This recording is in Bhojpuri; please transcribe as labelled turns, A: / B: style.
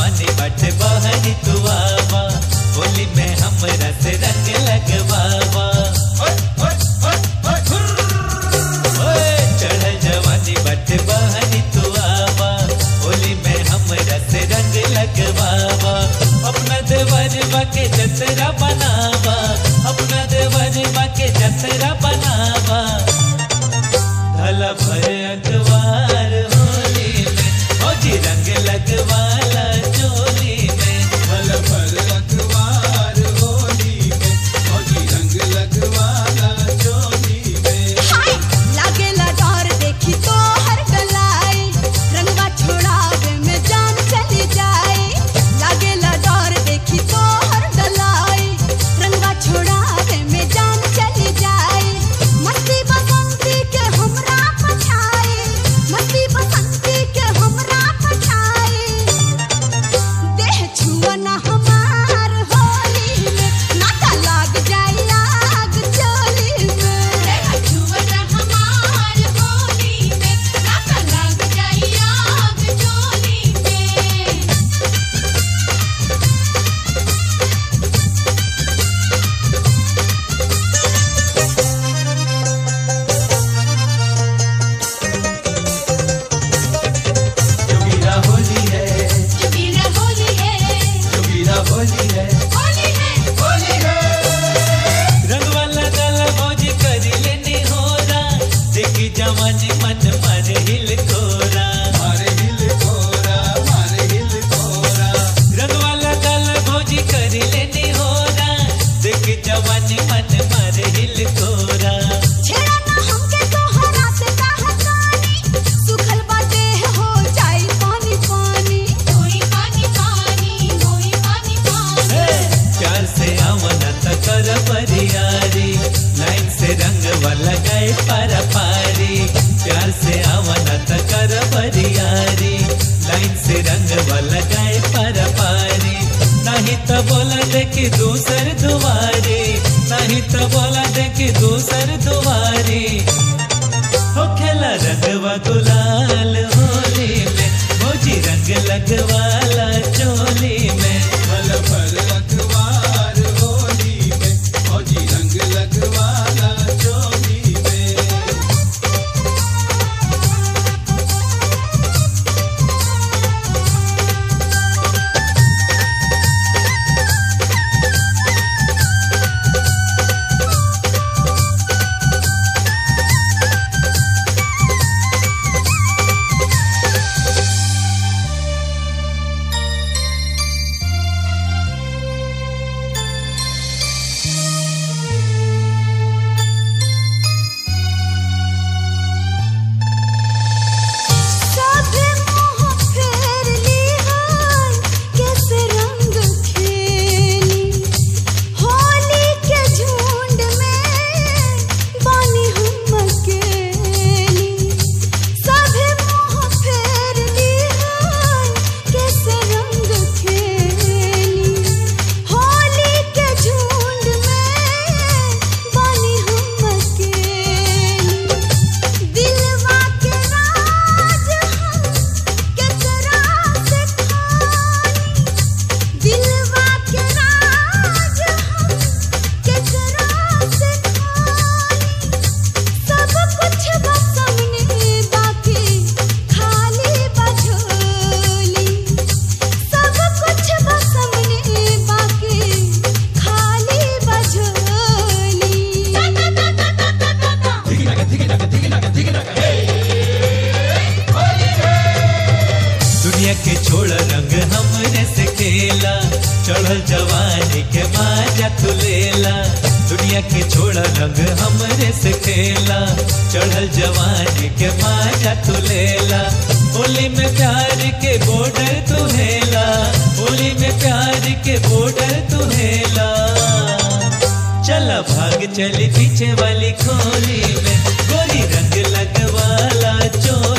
A: जवानी बट बहरी तू आवा, होली में हमरा से रंग लगवावा। चढ़ल जवानी बट बहरी तू आवा, होली में हमरा से रंग लगवावा। अपना देवरवा के जतरा बनावा, अपना देवरवा के जतरा बनावा। भला भर अखबार होली में, फौजी रंग लगवाला चोली में।
B: भला भर अखबार होली में, फौजी रंग लगवाला चोली में।
C: हाय लागेला डर देखी तो हर गलाई, रंगवा छोड़ावे में जान चली जाए। लागेला डर देखी तो हर गलाई, रंगवा छोड़ावे में जान चली जाए। मस्ती बसंती के हमरा पछाए, मस्ती बसंती के हमरा पछाए। देह छुआ ना हमार होली में, नाता लाग जाए आग चोली में। देह छुआ ना हमार होली में, नाता लाग जाए आग चोली में।
A: जोगीरा होली है,
C: जोगीरा होली है,
A: जोगीरा होली है,
C: होली है,
B: होली है।
A: रंग वाला गल मौजी करी लेनी होरा, देखी जवानी मन मारे हिल कोरा।
B: मारे हिल कोरा, मारे हिल कोरा।
A: रंग वाला गल मौजी करी लेनी होरा, देखी जवानी मन मारे हिल कोरा।
C: छेड़ा ना हमके तोहरा से कहतानी, सुखल बाटे हो जाई पानी पानी। होई पानी पानी, होई पानी पानी।
A: प्यार से आवना त कर परियारी, लाइन से रंग वाला गए पारा पारी। प्यार से आवना त कर परियारी, लाइन से रंग वाला गए पारा पारी। नहीं तो बोला देखी दूसर दुआरी, नहीं तो बोला देखी दूसर दुआरी। हो खेला रंगवा गुलाल होली में, मौजी रंग लगवाला चोली में।
B: भला भर अखबार होली में, फौजी रंग लगवाला चोली में।
C: साथे मोह फेर ली हाय, कैसे रंग खेली। होली के झुंड में बानी हम अकेली। साथे मोह फेर ली हाय, कैसे रंग खेली। होली के झुंड में बानी हम अकेली। दिलवा के राज हम केकरा से खानी, दिलवा के राज हम केकरा से खानी। सब कुछ बस सामने बाकी खाली बझोली। सब कुछ बस सामने बाकी खाली बझोली।
A: दुनिया के छोड़ रंग हमरे से खेला, चढ़ल जवानी के माजा तू लेला। दुनिया के छोड़ रंग हमरे से खेला, चढ़ल जवानी के माजा तू लेला। होली में प्यार के बॉर्डर तू हेला, होली में प्यार के बॉर्डर तू हेला। चला भाग चली पीछे वाली खोली में, गोरी रंग लगवाला चोली